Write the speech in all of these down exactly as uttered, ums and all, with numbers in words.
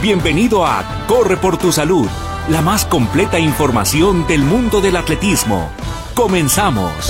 Bienvenido a Corre por tu Salud, la más completa información del mundo del atletismo. ¡Comenzamos!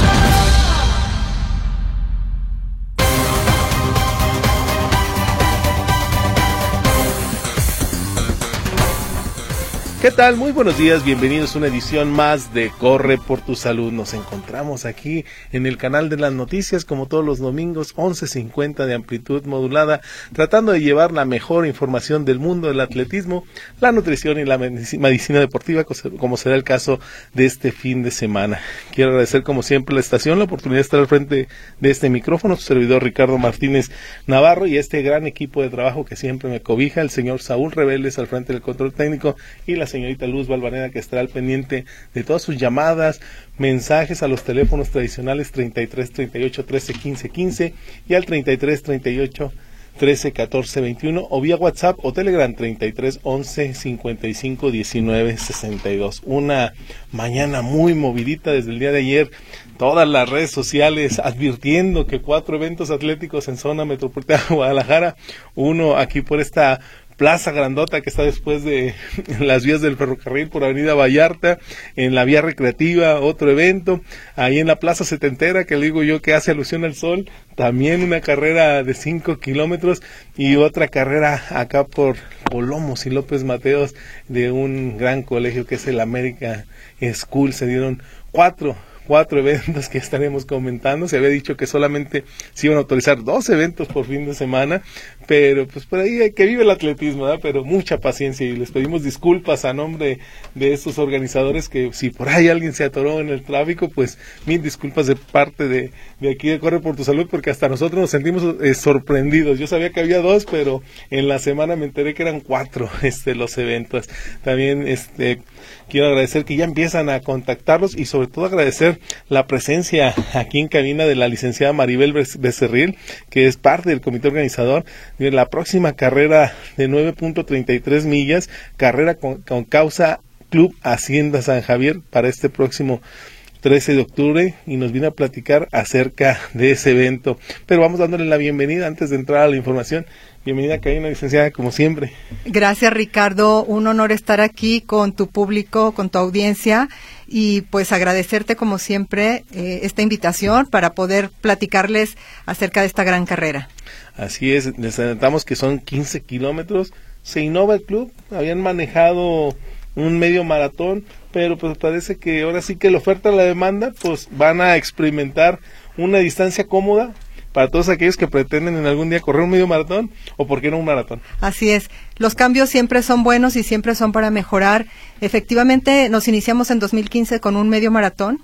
¿Qué tal? Muy buenos días, bienvenidos a una edición más de Corre por tu Salud. Nos encontramos aquí en el canal de las noticias, como todos los domingos, once cincuenta de amplitud modulada, tratando de llevar la mejor información del mundo del atletismo, la nutrición y la medicina deportiva, como será el caso de este fin de semana. Quiero agradecer como siempre a la estación la oportunidad de estar al frente de este micrófono, su servidor Ricardo Martínez Navarro, y este gran equipo de trabajo que siempre me cobija, el señor Saúl Rebeles al frente del control técnico y la señorita Luz Valvaneda, que estará al pendiente de todas sus llamadas, mensajes a los teléfonos tradicionales treinta y tres, treinta y ocho, trece, quince, quince y al treinta y tres, treinta y ocho, trece, catorce, veintiuno o vía WhatsApp o Telegram treinta y tres, once, cincuenta y cinco, diecinueve, sesenta y dos. Una mañana muy movidita desde el día de ayer. Todas las redes sociales advirtiendo que cuatro eventos atléticos en zona metropolitana de Guadalajara, uno aquí por esta plaza grandota que está después de las vías del ferrocarril por Avenida Vallarta, en la vía recreativa, otro evento, ahí en la plaza setentera, que le digo yo que hace alusión al sol, también una carrera de cinco kilómetros y otra carrera acá por Olomos y López Mateos de un gran colegio que es el América School. Se dieron cuatro cuatro eventos que estaremos comentando. Se había dicho que solamente se iban a autorizar dos eventos por fin de semana, pero pues por ahí hay que vive el atletismo, ¿verdad? Pero mucha paciencia, y les pedimos disculpas a nombre de estos organizadores, que si por ahí alguien se atoró en el tráfico, pues mil disculpas de parte de, de aquí de Corre por tu Salud, porque hasta nosotros nos sentimos eh, sorprendidos. Yo sabía que había dos, pero en la semana me enteré que eran cuatro este los eventos. También este quiero agradecer que ya empiezan a contactarlos, y sobre todo agradecer la presencia aquí en cabina de la licenciada Maribel Becerril, que es parte del comité organizador de la próxima carrera de nueve punto treinta y tres millas, carrera con, con causa Club Hacienda San Javier, para este próximo trece de octubre, y nos viene a platicar acerca de ese evento. Pero vamos dándole la bienvenida antes de entrar a la información. Bienvenida, Karina, licenciada, como siempre. Gracias, Ricardo. Un honor estar aquí con tu público, con tu audiencia, y pues agradecerte como siempre eh, esta invitación para poder platicarles acerca de esta gran carrera. Así es, les adelantamos que son quince kilómetros. Se innova el club, habían manejado un medio maratón, pero pues parece que ahora sí que la oferta y la demanda pues van a experimentar una distancia cómoda para todos aquellos que pretenden en algún día correr un medio maratón, o por qué no un maratón. Así es, los cambios siempre son buenos y siempre son para mejorar. Efectivamente, nos iniciamos en dos mil quince con un medio maratón.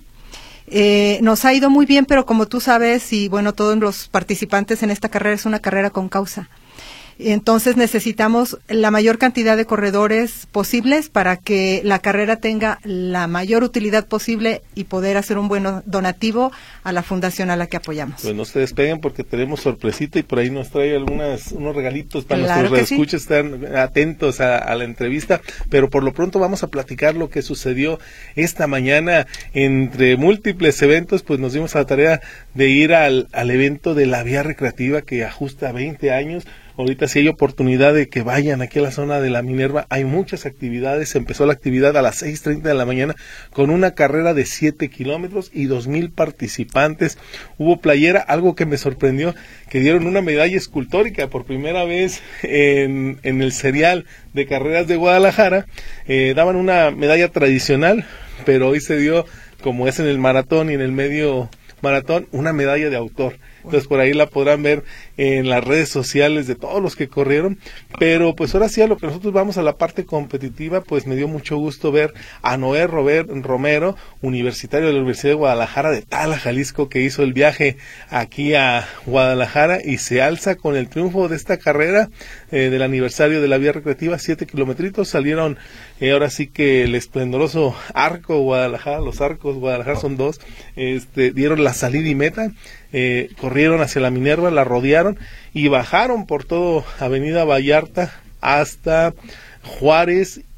Eh, nos ha ido muy bien, pero como tú sabes, y bueno, todos los participantes en esta carrera, es una carrera con causa. Entonces necesitamos la mayor cantidad de corredores posibles para que la carrera tenga la mayor utilidad posible y poder hacer un buen donativo a la fundación a la que apoyamos. Pues no se despeguen, porque tenemos sorpresita y por ahí nos trae algunas unos regalitos para claro nuestros redescuchas. Sí. Están atentos a, a la entrevista, pero por lo pronto vamos a platicar lo que sucedió esta mañana. Entre múltiples eventos, pues nos dimos a la tarea de ir al, al evento de la vía recreativa, que ajusta veinte años. Ahorita si hay oportunidad de que vayan aquí a la zona de la Minerva, hay muchas actividades. Empezó la actividad a las seis treinta de la mañana con una carrera de siete kilómetros y dos mil participantes. Hubo playera, algo que me sorprendió, que dieron una medalla escultórica por primera vez en, en el serial de carreras de Guadalajara. Eh, daban una medalla tradicional, pero hoy se dio, como es en el maratón y en el medio maratón, una medalla de autor. Entonces por ahí la podrán ver en las redes sociales de todos los que corrieron. Pero pues ahora sí, a lo que nosotros vamos, a la parte competitiva, pues me dio mucho gusto ver a Noé Robert Romero, universitario de la Universidad de Guadalajara de Tala, Jalisco, que hizo el viaje aquí a Guadalajara y se alza con el triunfo de esta carrera eh, del aniversario de la vía recreativa. Siete kilometritos salieron, eh, ahora sí que el esplendoroso Arco Guadalajara, los Arcos Guadalajara son dos, este, dieron la salida y meta. Eh, corrieron hacia la Minerva, la rodearon y bajaron por todo Avenida Vallarta hasta Juárez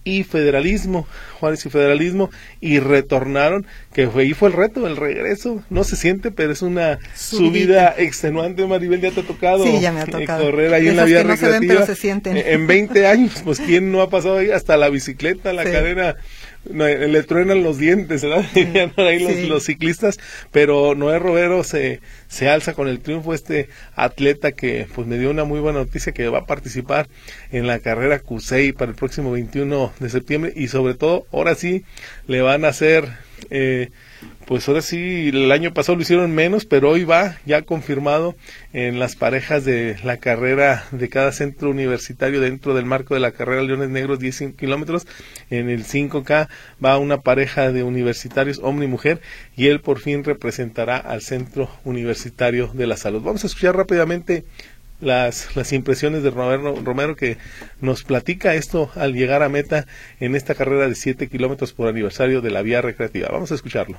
y Federalismo, Juárez y Federalismo, y retornaron, que fue, ahí fue el reto, el regreso, no se siente, pero es una subida, subida extenuante. Maribel, ¿ya te ha tocado, sí, ya me ha tocado. Eh, correr ahí Esas en la vía que no recreativa? Se ven, pero se sienten. Eh, en veinte años, pues ¿quién no ha pasado ahí? Hasta la bicicleta, la sí. cadena, no, le truenan los dientes, ¿verdad? Dirían por ahí sí. los, los ciclistas, pero Noé Robero se, se alza con el triunfo, este atleta que pues me dio una muy buena noticia, que va a participar en la carrera CUSEI para el próximo veintiuno de septiembre, y sobre todo, ahora sí, le van a hacer, eh, pues ahora sí, el año pasado lo hicieron menos, pero hoy va ya confirmado en las parejas de la carrera de cada centro universitario dentro del marco de la carrera Leones Negros, diez kilómetros. En el cinco K va una pareja de universitarios, hombre y mujer, y él por fin representará al Centro Universitario de la Salud. Vamos a escuchar rápidamente las las impresiones de Romero, Romero, que nos platica esto al llegar a meta en esta carrera de siete kilómetros por aniversario de la vía recreativa. Vamos a escucharlo.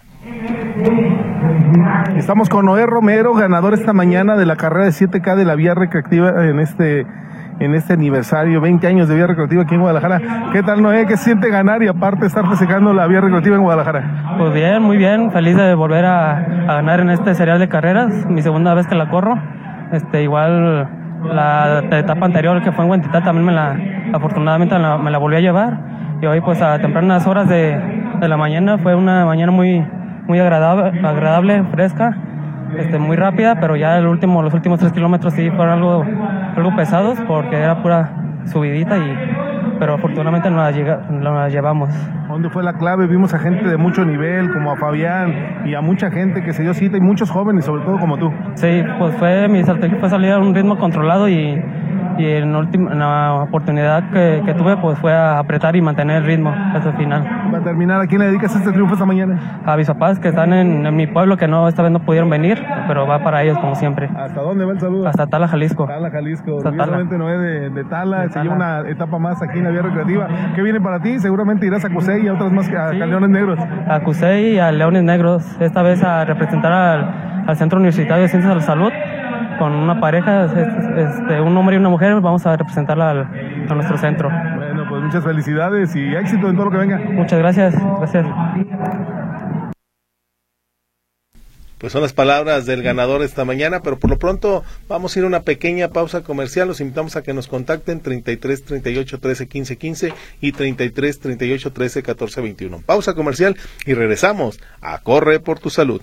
Estamos con Noé Romero, ganador esta mañana de la carrera de siete K de la vía recreativa en este en este aniversario, veinte años de vía recreativa aquí en Guadalajara. ¿Qué tal, Noé? ¿Qué siente ganar y aparte estar festejando la vía recreativa en Guadalajara? Pues bien, muy bien, feliz de volver a, a ganar en este serial de carreras, mi segunda vez que la corro. Este, igual la etapa anterior que fue en Huentitán también me la, afortunadamente la, me la volví a llevar, y hoy pues a tempranas horas de, de la mañana fue una mañana muy, muy agradable, agradable, fresca, este, muy rápida, pero ya el último, los últimos tres kilómetros sí fueron algo, algo pesados porque era pura subidita, y pero afortunadamente nos la, llega, nos la llevamos. ¿Dónde fue la clave? Vimos a gente de mucho nivel, como a Fabián, y a mucha gente que se dio cita, y muchos jóvenes, sobre todo como tú. Sí, pues fue mi estrategia fue salir a un ritmo controlado, y, y en, última, en la oportunidad que, que tuve, pues fue a apretar y mantener el ritmo hasta el final. Para terminar, ¿a quién le dedicas este triunfo esta mañana? A mis papás que están en, en mi pueblo, que no esta vez no pudieron venir, pero va para ellos como siempre. ¿Hasta dónde va el saludo? Hasta Tala, Jalisco. Tala, Jalisco. Hasta Seguramente Noé de, de Tala, se lleva una etapa más aquí en la vía recreativa. ¿Qué viene para ti? Seguramente irás a CUSEI y a otras más, a, sí, a Leones Negros. A CUSEI y a Leones Negros, esta vez a representar al, al Centro Universitario de Ciencias de la Salud, con una pareja, este, un hombre y una mujer, vamos a representarla al, a nuestro centro. Bueno, pues muchas felicidades y éxito en todo lo que venga. Muchas gracias, gracias. Pues son las palabras del ganador esta mañana, pero por lo pronto vamos a ir a una pequeña pausa comercial. Los invitamos a que nos contacten treinta y tres, treinta y ocho, trece, quince, quince y treinta y tres, treinta y ocho, trece, catorce, veintiuno. Pausa comercial y regresamos a Corre por tu Salud.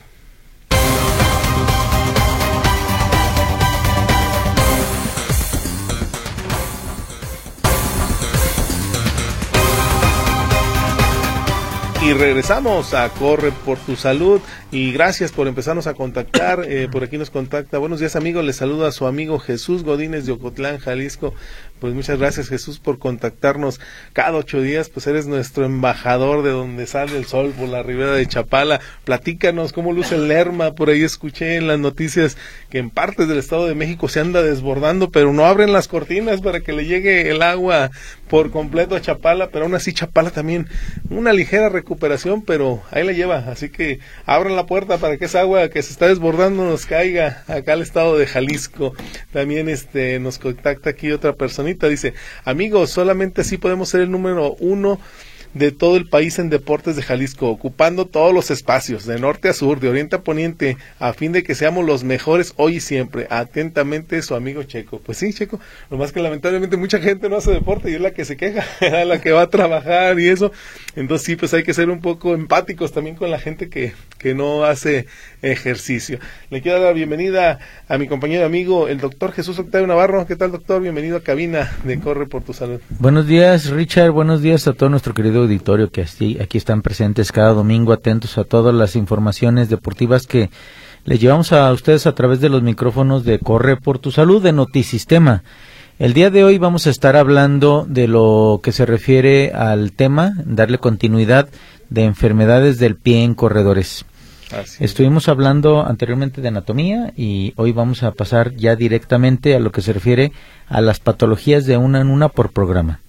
Y regresamos a Corre por tu Salud, y gracias por empezarnos a contactar. Eh, por aquí nos contacta, buenos días amigos, les saluda a su amigo Jesús Godínez de Ocotlán, Jalisco. Pues muchas gracias, Jesús, por contactarnos cada ocho días, pues eres nuestro embajador de donde sale el sol, por la ribera de Chapala. Platícanos cómo luce el Lerma. Por ahí escuché en las noticias que en partes del Estado de México se anda desbordando, pero no abren las cortinas para que le llegue el agua por completo a Chapala, pero aún así Chapala también una ligera recuperación, pero ahí la lleva, así que abran la puerta para que esa agua que se está desbordando nos caiga acá al estado de Jalisco. También este nos contacta aquí otra personita, dice, amigos, solamente así podemos ser el número uno de todo el país en deportes de Jalisco, ocupando todos los espacios, de norte a sur, de oriente a poniente, a fin de que seamos los mejores hoy y siempre. Atentamente, su amigo Checo. Pues sí, Checo, lo más que lamentablemente mucha gente no hace deporte y es la que se queja, la que va a trabajar y eso. Entonces sí, pues hay que ser un poco empáticos también con la gente que, que no hace ejercicio. Le quiero dar la bienvenida a mi compañero amigo, el doctor Jesús Octavio Navarro. ¿Qué tal, doctor? Bienvenido a cabina de Corre por tu Salud. Buenos días, Richard. Buenos días a todo nuestro querido auditorio que aquí, aquí están presentes cada domingo, atentos a todas las informaciones deportivas que les llevamos a ustedes a través de los micrófonos de Corre por tu Salud de Notisistema. El día de hoy vamos a estar hablando de lo que se refiere al tema, darle continuidad de enfermedades del pie en corredores. Así Estuvimos hablando anteriormente de anatomía y hoy vamos a pasar ya directamente a lo que se refiere a las patologías de una en una por programa.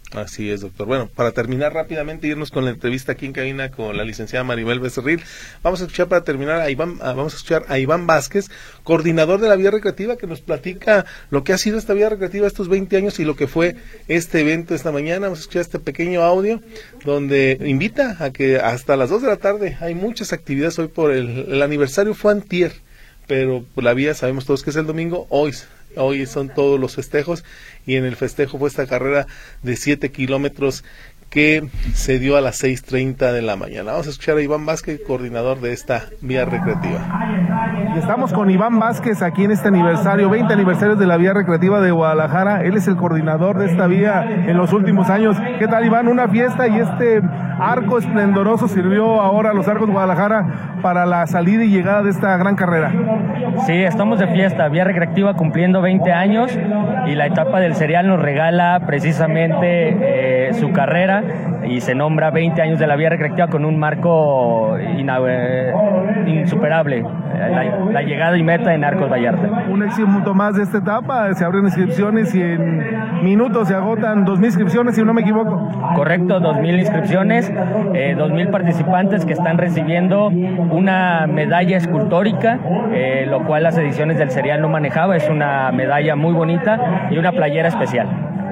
Así es, doctor. Bueno, para terminar rápidamente, irnos con la entrevista aquí en cabina con la licenciada Maribel Becerril, vamos a escuchar para terminar a Iván, a, vamos a escuchar a Iván Vázquez, coordinador de la Vía Recreativa, que nos platica lo que ha sido esta Vía Recreativa estos veinte años y lo que fue este evento esta mañana. Vamos a escuchar este pequeño audio donde invita a que hasta las dos de la tarde hay muchas actividades. Hoy por el, el aniversario fue antier, pero por la vía sabemos todos que es el domingo, hoy Hoy son todos los festejos y en el festejo fue esta carrera de siete kilómetros que se dio a las seis treinta de la mañana. Vamos a escuchar a Iván Vázquez, coordinador de esta Vía Recreativa. Y estamos con Iván Vázquez aquí en este aniversario, veinte aniversarios de la Vía Recreativa de Guadalajara. Él es el coordinador de esta vía en los últimos años. ¿Qué tal, Iván? Una fiesta y este arco esplendoroso sirvió ahora a los Arcos Guadalajara para la salida y llegada de esta gran carrera. Sí, estamos de fiesta. Vía Recreativa cumpliendo veinte años y la etapa del cereal nos regala precisamente eh, su carrera y se nombra veinte años de la Vía Recreativa con un marco ina, eh, insuperable, la, la llegada y meta en Arcos Vallarta. Un éxito más de esta etapa, se abren inscripciones y en minutos se agotan dos mil inscripciones, si no me equivoco. Correcto, dos mil inscripciones, eh, dos mil participantes que están recibiendo una medalla escultórica, eh, lo cual las ediciones del cereal no manejaba, es una medalla muy bonita y una playera especial.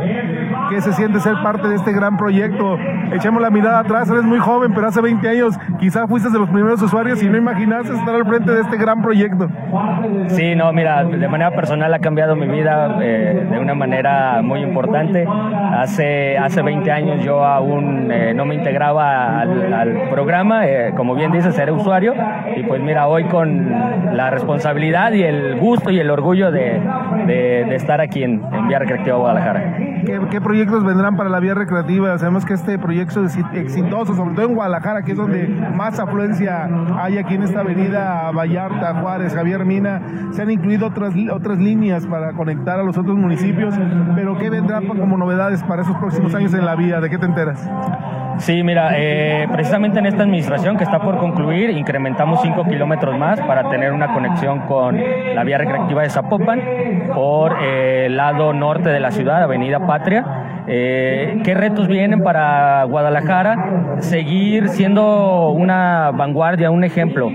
¿Qué se siente ser parte de este gran proyecto? Echemos la mirada atrás, eres muy joven, pero hace veinte años quizá fuiste de los primeros usuarios y no imaginaste estar al frente de este gran proyecto. Sí, no, mira, de manera personal ha cambiado mi vida eh, de una manera muy importante. Hace, hace veinte años yo aún eh, no me integraba al, al programa, eh, como bien dices, era usuario, y pues mira, hoy con la responsabilidad y el gusto y el orgullo de, de, de estar aquí en, en Vía Recreativa Guadalajara. ¿Qué, ¿Qué proyectos vendrán para la Vía Recreativa? Sabemos que este proyecto es exitoso, sobre todo en Guadalajara, que es donde más afluencia hay aquí en esta avenida Vallarta, Juárez, Javier Mina. Se han incluido otras, otras líneas para conectar a los otros municipios, pero ¿qué vendrá como novedades para esos próximos años en la vía? ¿De qué te enteras? Sí, mira, eh, precisamente en esta administración que está por concluir, incrementamos cinco kilómetros más para tener una conexión con la Vía Recreativa de Zapopan por eh, el lado norte de la ciudad, Avenida Patria. Eh, ¿Qué retos vienen para Guadalajara? Seguir siendo una vanguardia, un ejemplo.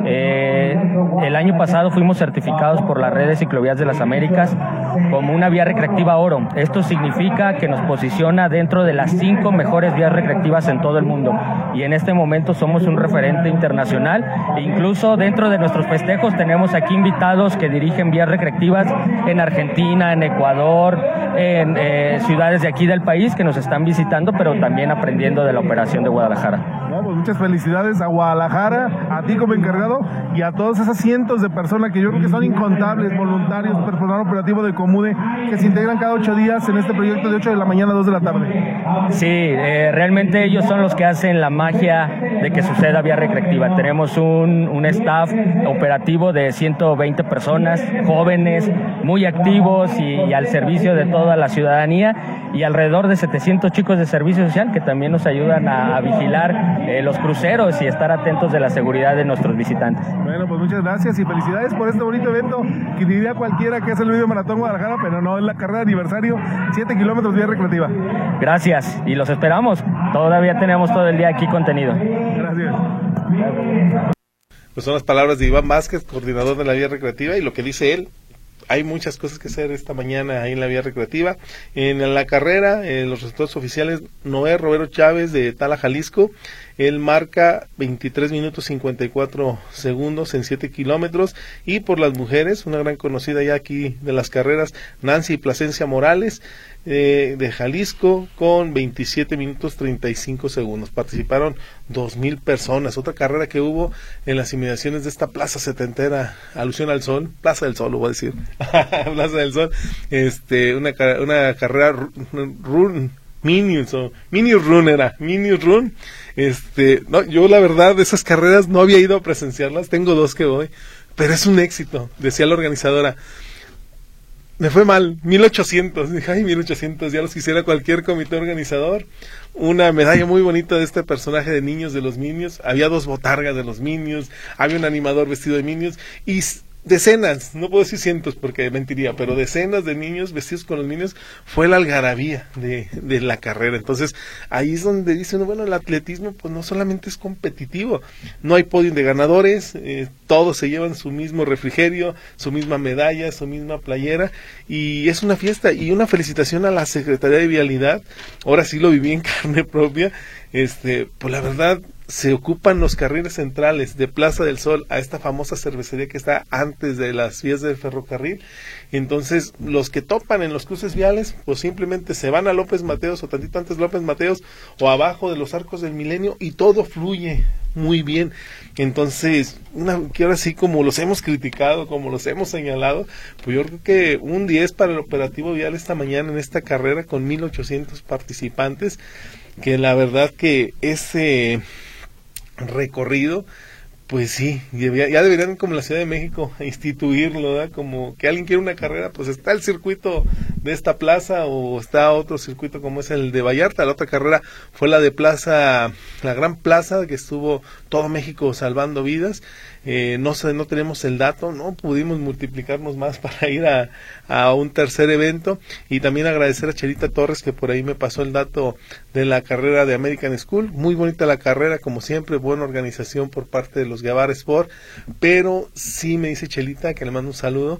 Eh, el año pasado fuimos certificados por la Red de Ciclovías de las Américas como una vía recreativa oro. Esto significa que nos posiciona dentro de las cinco mejores vías recreativas en todo el mundo. Y en este momento somos un referente internacional. E incluso dentro de nuestros festejos tenemos aquí invitados que dirigen vías recreativas en Argentina, en Ecuador, en eh, ciudades de aquí del país que nos están visitando, pero también aprendiendo de la operación de Guadalajara. No, pues muchas felicidades a Guadalajara, a ti como encargado y a todas esas cientos de personas que yo creo que son incontables, voluntarios, personal operativo de Comude, que se integran cada ocho días en este proyecto de ocho de la mañana a dos de la tarde. Sí, eh, realmente ellos son los que hacen la magia de que suceda Vía Recreativa. Tenemos un, un staff operativo de ciento veinte personas, jóvenes, muy activos y, y al servicio de toda la ciudadanía, y alrededor de setecientos chicos de servicio social que también nos ayudan a, a vigilar eh, los cruceros y estar atentos de la seguridad de nuestros visitantes. Bueno, pues muchas gracias y felicidades por este bonito evento que diría cualquiera que es el Medio Maratón Guadalajara, pero no, es la carrera de aniversario, siete kilómetros Vía Recreativa. Gracias, y los esperamos. Todavía tenemos todo el día aquí contenido. Gracias. Pues son las palabras de Iván Vázquez, coordinador de la Vía Recreativa, y lo que dice él. Hay muchas cosas que hacer esta mañana ahí en la Vía Recreativa. En la carrera, en los resultados oficiales, Noé Robero Chávez de Tala, Jalisco, él marca veintitrés minutos cincuenta y cuatro segundos en siete kilómetros. Y por las mujeres, una gran conocida ya aquí de las carreras, Nancy Plasencia Morales, eh, de Jalisco, con veintisiete minutos treinta y cinco segundos. Participaron dos mil personas. Otra carrera que hubo en las inmediaciones de esta Plaza Setentera, alusión al sol, Plaza del Sol, lo voy a decir, Plaza del Sol, este, una, una carrera run, Minions o Minions Run era, Minions Run. Este, no, yo la verdad de esas carreras no había ido a presenciarlas, tengo dos que voy, pero es un éxito, decía la organizadora. Me fue mal, mil ochocientos, dije, ay, mil ochocientos, ya los quisiera cualquier comité organizador. Una medalla muy bonita de este personaje de niños de los Minions, había dos botargas de los Minions, había un animador vestido de Minions, y decenas, no puedo decir cientos porque mentiría, pero decenas de niños vestidos con los niños, fue la algarabía de, de la carrera. Entonces, ahí es donde dice uno, bueno, el atletismo pues no solamente es competitivo, no hay podio de ganadores, eh, todos se llevan su mismo refrigerio, su misma medalla, su misma playera, y es una fiesta, y una felicitación a la Secretaría de Vialidad, ahora sí lo viví en carne propia, este, pues la verdad, se ocupan los carriles centrales de Plaza del Sol a esta famosa cervecería que está antes de las vías del ferrocarril. Entonces, los que topan en los cruces viales, pues simplemente se van a López Mateos o tantito antes López Mateos o abajo de los Arcos del Milenio y todo fluye muy bien. Entonces, una, que ahora sí, como los hemos criticado, como los hemos señalado, pues yo creo que un diez para el operativo vial esta mañana en esta carrera con mil ochocientos participantes, que la verdad que ese recorrido, pues sí, ya, ya deberían como la Ciudad de México instituirlo, ¿verdad? Como que alguien quiere una carrera, pues está el circuito de esta plaza o está otro circuito como es el de Vallarta. La otra carrera fue la de Plaza, la Gran Plaza, que estuvo todo México salvando vidas. Eh, no sé, no tenemos el dato, no pudimos multiplicarnos más para ir a, a un tercer evento, y también agradecer a Chelita Torres que por ahí me pasó el dato de la carrera de American School. Muy bonita la carrera, como siempre, buena organización por parte de los Guevara Sport, pero sí me dice Chelita, que le mando un saludo,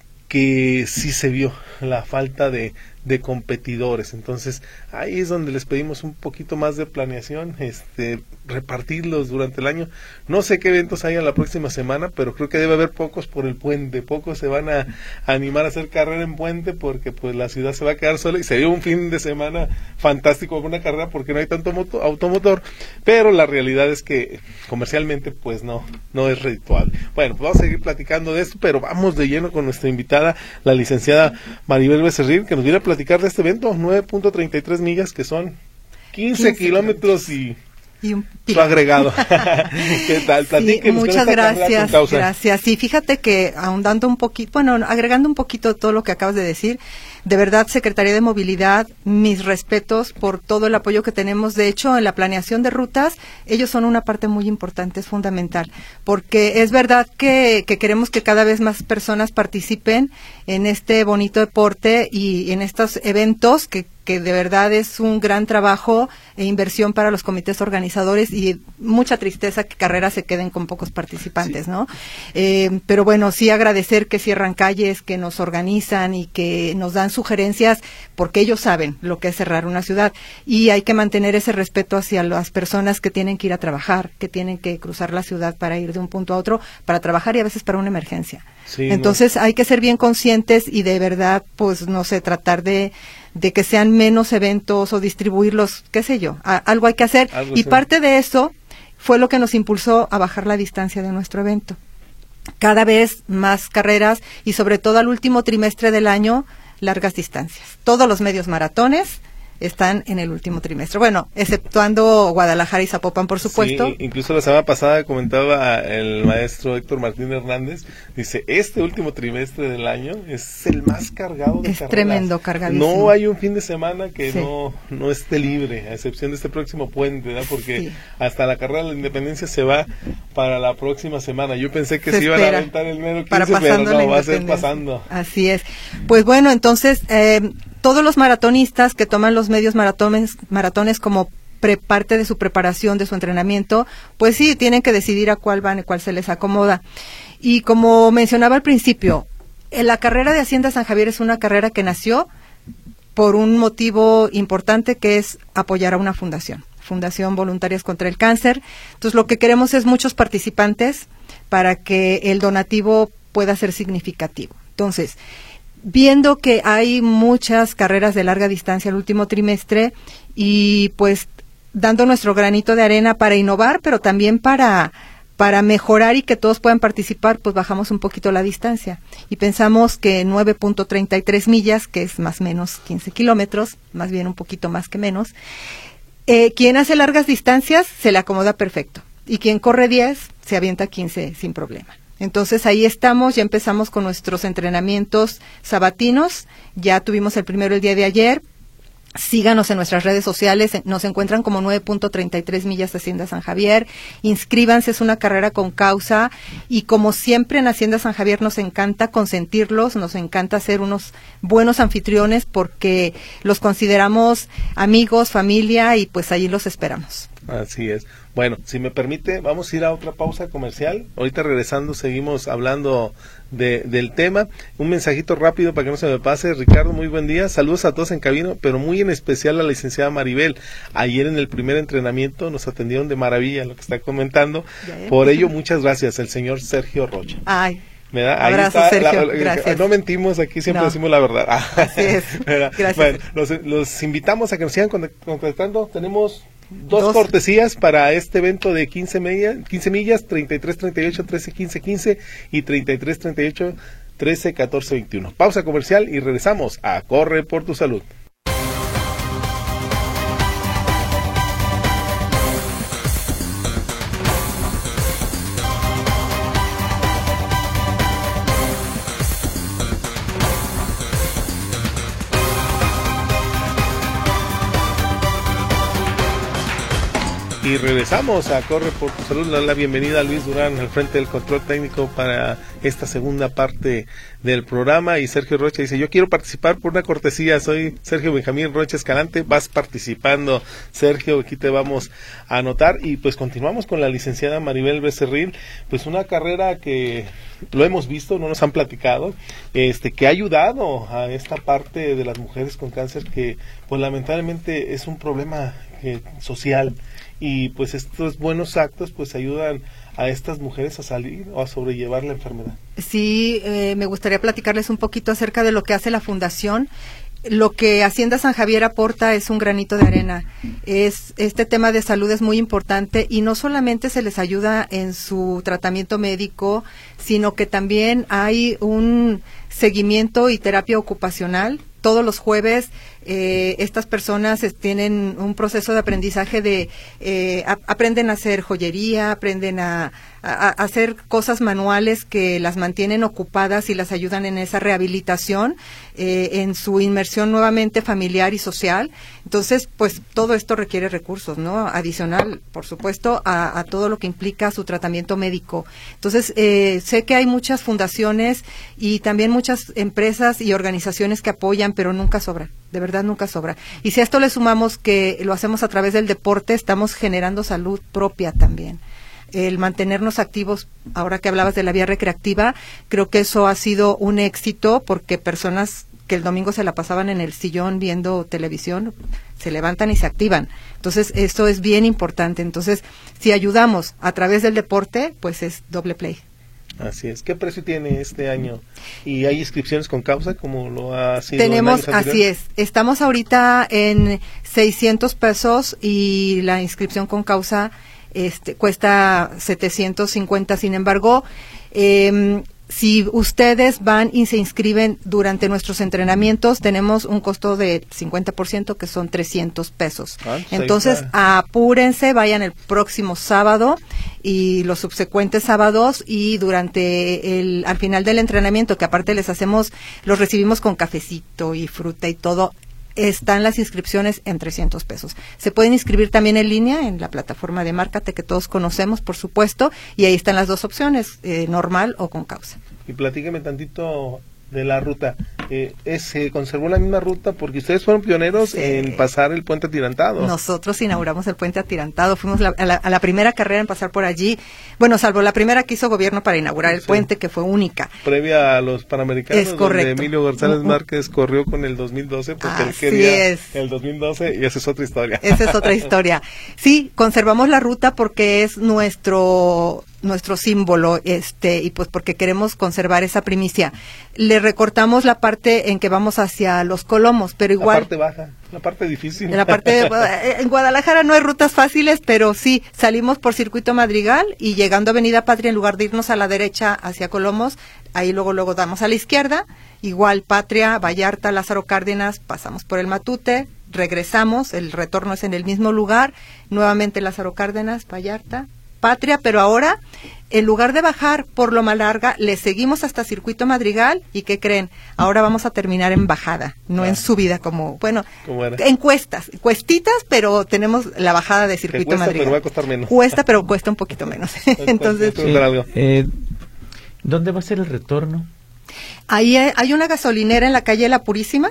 que sí se vio la falta de, de competidores. Entonces ahí es donde les pedimos un poquito más de planeación, este, repartirlos durante el año. No sé qué eventos hay la próxima semana, pero creo que debe haber pocos por el puente, pocos se van a, a animar a hacer carrera en puente, porque pues la ciudad se va a quedar sola, y se dio un fin de semana fantástico con una carrera porque no hay tanto moto, automotor, pero la realidad es que comercialmente pues no, no es redituable. Bueno, pues vamos a seguir platicando de esto, pero vamos de lleno con nuestra invitada, la licenciada Maribel Becerril, que nos viene a platicar de este evento, nueve punto treinta y tres millas, que son quince kilómetros y, y un su agregado. ¿Qué tal? Sí, muchas gracias, gracias. Sí, fíjate que ahondando un poquito, bueno, agregando un poquito todo lo que acabas de decir, de verdad, Secretaría de Movilidad, mis respetos por todo el apoyo que tenemos. De hecho, en la planeación de rutas, ellos son una parte muy importante, es fundamental, porque es verdad que, que queremos que cada vez más personas participen en este bonito deporte y en estos eventos que que de verdad es un gran trabajo e inversión para los comités organizadores, y mucha tristeza que carreras se queden con pocos participantes, sí. ¿no? Eh, pero bueno, sí agradecer que cierran calles, que nos organizan y que nos dan sugerencias, porque ellos saben lo que es cerrar una ciudad, y hay que mantener ese respeto hacia las personas que tienen que ir a trabajar, que tienen que cruzar la ciudad para ir de un punto a otro, para trabajar y a veces para una emergencia. Sí, Entonces no. hay que ser bien conscientes y de verdad, pues no sé, tratar de de que sean menos eventos o distribuirlos, qué sé yo, a, algo hay que hacer, algo y sí. parte de eso fue lo que nos impulsó a bajar la distancia de nuestro evento. Cada vez más carreras y sobre todo al último trimestre del año, largas distancias. Todos los medios maratones están en el último trimestre. Bueno, exceptuando Guadalajara y Zapopan, por supuesto. Sí, incluso la semana pasada comentaba el maestro Héctor Martín Hernández, dice, este último trimestre del año es el más cargado de es carreras. Tremendo, cargadísimo. No hay un fin de semana que sí. no no esté libre, a excepción de este próximo puente, ¿verdad? Porque sí. hasta la carrera de la Independencia se va para la próxima semana. Yo pensé que se, se iban a aventar el mero quince, para pero no, va a ser pasando. Así es. Pues bueno, entonces, eh, todos los maratonistas que toman los medios maratones, maratones como pre, parte de su preparación, de su entrenamiento, pues sí, tienen que decidir a cuál van y cuál se les acomoda. Y como mencionaba al principio, la carrera de Hacienda San Javier es una carrera que nació por un motivo importante, que es apoyar a una fundación, Fundación Voluntarias contra el Cáncer. Entonces, lo que queremos es muchos participantes para que el donativo pueda ser significativo. Entonces, viendo que hay muchas carreras de larga distancia el último trimestre y pues dando nuestro granito de arena para innovar, pero también para, para mejorar y que todos puedan participar, pues bajamos un poquito la distancia y pensamos que nueve punto treinta y tres millas, que es más o menos quince kilómetros, más bien un poquito más que menos, eh, quien hace largas distancias se le acomoda perfecto, y quien corre diez se avienta quince sin problema. Entonces ahí estamos, ya empezamos con nuestros entrenamientos sabatinos, ya tuvimos el primero el día de ayer, Síganos en nuestras redes sociales, nos encuentran como nueve punto treinta y tres millas de Hacienda San Javier. Inscríbanse, es una carrera con causa y como siempre en Hacienda San Javier nos encanta consentirlos, nos encanta ser unos buenos anfitriones porque los consideramos amigos, familia y pues allí los esperamos. Así es. Bueno, si me permite, vamos a ir a otra pausa comercial. Ahorita regresando seguimos hablando de, del tema. Un mensajito rápido para que no se me pase. Ricardo, muy buen día. Saludos a todos en cabina, pero muy en especial a la licenciada Maribel. Ayer en el primer entrenamiento nos atendieron de maravilla, lo que está comentando. Por ello, muchas gracias. El señor Sergio Rocha. Ay. ¿Verdad? Abrazo, ahí está, Sergio, la, gracias. No mentimos, aquí siempre no. decimos la verdad. Así es. Gracias. Bueno, los, los invitamos a que nos sigan contactando. Tenemos dos, dos cortesías para este evento de quince millas, quince millas, treinta y tres treinta y ocho, trece quince quince y treinta y tres treinta y ocho, trece catorce veintiuno. Pausa comercial y regresamos a Corre por tu Salud. Y regresamos a Corre por tu Salud. Le doy la bienvenida a Luis Durán al frente del control técnico para esta segunda parte del programa. Y Sergio Rocha dice, yo quiero participar por una cortesía. Soy Sergio Benjamín Rocha Escalante. Vas participando, Sergio, aquí te vamos a anotar. Y pues continuamos con la licenciada Maribel Becerril. Pues una carrera que lo hemos visto, no nos han platicado, este que ha ayudado a esta parte de las mujeres con cáncer que pues lamentablemente es un problema eh, social. Y pues estos buenos actos pues ayudan a estas mujeres a salir o a sobrellevar la enfermedad. Sí, eh, me gustaría platicarles un poquito acerca de lo que hace la Fundación. Lo que Hacienda San Javier aporta es un granito de arena. Es, este tema de salud es muy importante y no solamente se les ayuda en su tratamiento médico, sino que también hay un seguimiento y terapia ocupacional. Todos los jueves eh, estas personas eh, tienen un proceso de aprendizaje de eh, a, aprenden a hacer joyería, aprenden a, a, a hacer cosas manuales que las mantienen ocupadas y las ayudan en esa rehabilitación, eh, en su inmersión nuevamente familiar y social. Entonces, pues todo esto requiere recursos, ¿no? Adicional, por supuesto, a, a todo lo que implica su tratamiento médico. Entonces, eh, sé que hay muchas fundaciones y también muchas empresas y organizaciones que apoyan, pero nunca sobra, de verdad nunca sobra. Y si a esto le sumamos que lo hacemos a través del deporte, estamos generando salud propia también. El mantenernos activos, ahora que hablabas de la vía recreativa, creo que eso ha sido un éxito porque personas que el domingo se la pasaban en el sillón viendo televisión, se levantan y se activan. Entonces, esto es bien importante. Entonces, si ayudamos a través del deporte, pues es doble play. Así es. ¿Qué precio tiene este año? ¿Y hay inscripciones con causa como lo ha sido? Tenemos, en años así es. Estamos ahorita en seiscientos pesos y la inscripción con causa este cuesta setecientos cincuenta. Sin embargo, eh, si ustedes van y se inscriben durante nuestros entrenamientos, tenemos un costo de cincuenta por ciento que son trescientos pesos. Ah, Entonces, apúrense, vayan el próximo sábado y los subsecuentes sábados y durante el, al final del entrenamiento, que aparte les hacemos, los recibimos con cafecito y fruta y todo, están las inscripciones en trescientos pesos. Se pueden inscribir también en línea en la plataforma de Márcate, que todos conocemos, por supuesto, y ahí están las dos opciones, eh, normal o con causa. Y platíqueme tantito de la ruta. Eh, es, ¿Se conservó la misma ruta? Porque ustedes fueron pioneros sí. en pasar el puente atirantado. Nosotros inauguramos el puente atirantado, fuimos la, a, la, a la primera carrera en pasar por allí, bueno, salvo la primera que hizo gobierno para inaugurar el sí. puente, que fue única. Previa a los Panamericanos, es correcto. Donde Emilio González Márquez corrió con el dos mil doce, porque Así él quería es. el dos mil doce y esa es otra historia. Esa es otra historia. Sí, conservamos la ruta porque es nuestro... nuestro símbolo, este, y pues porque queremos conservar esa primicia. Le recortamos la parte en que vamos hacia Los Colomos, pero igual... La parte baja, la parte difícil. La parte, en Guadalajara no hay rutas fáciles, pero sí, salimos por Circuito Madrigal y llegando a Avenida Patria, en lugar de irnos a la derecha hacia Colomos, ahí luego luego damos a la izquierda, igual Patria, Vallarta, Lázaro Cárdenas, pasamos por el Matute, regresamos, el retorno es en el mismo lugar, nuevamente Lázaro Cárdenas, Vallarta, patria, pero ahora, en lugar de bajar por Loma Larga, le seguimos hasta Circuito Madrigal, y ¿qué creen? Ahora vamos a terminar en bajada, no ah. en subida, como, bueno, en cuestas, cuestitas, pero tenemos la bajada de Circuito cuesta, Madrigal. Pero va a costar menos. Cuesta, pero cuesta un poquito menos. Entonces, sí. eh, ¿dónde va a ser el retorno? Ahí hay, hay una gasolinera en la calle La Purísima.